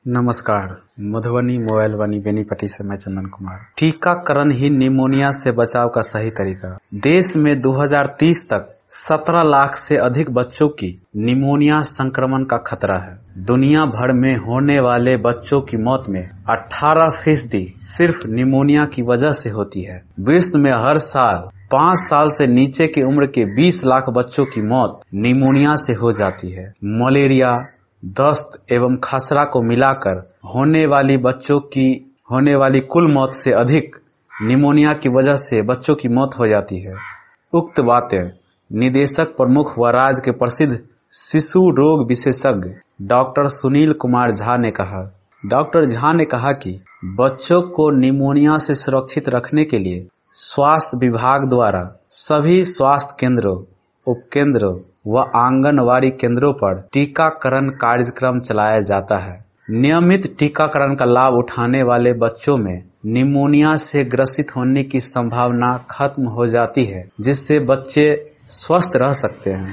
नमस्कार। मधुबनी मोबाइल वानी बेनीपट्टी से मैं चंदन कुमार। टीकाकरण ही निमोनिया से बचाव का सही तरीका। देश में 2030 तक 17 लाख से अधिक बच्चों की निमोनिया संक्रमण का खतरा है। दुनिया भर में होने वाले बच्चों की मौत में 18% सिर्फ निमोनिया की वजह से होती है। विश्व में हर साल 5 साल से नीचे की उम्र के 20 लाख बच्चों की मौत निमोनिया से हो जाती है। मलेरिया, दस्त एवं खसरा को मिलाकर होने वाली कुल मौत से अधिक निमोनिया की वजह से बच्चों की मौत हो जाती है। उक्त बातें निदेशक प्रमुख व राज्य के प्रसिद्ध शिशु रोग विशेषज्ञ डॉक्टर सुनील कुमार झा ने कहा। डॉक्टर झा ने कहा कि बच्चों को निमोनिया से सुरक्षित रखने के लिए स्वास्थ्य विभाग द्वारा सभी स्वास्थ्य केंद्रों, उपकेंद्रों व आंगनवाड़ी केंद्रों पर टीकाकरण कार्यक्रम चलाया जाता है। नियमित टीकाकरण का लाभ उठाने वाले बच्चों में निमोनिया से ग्रसित होने की संभावना खत्म हो जाती है, जिससे बच्चे स्वस्थ रह सकते हैं।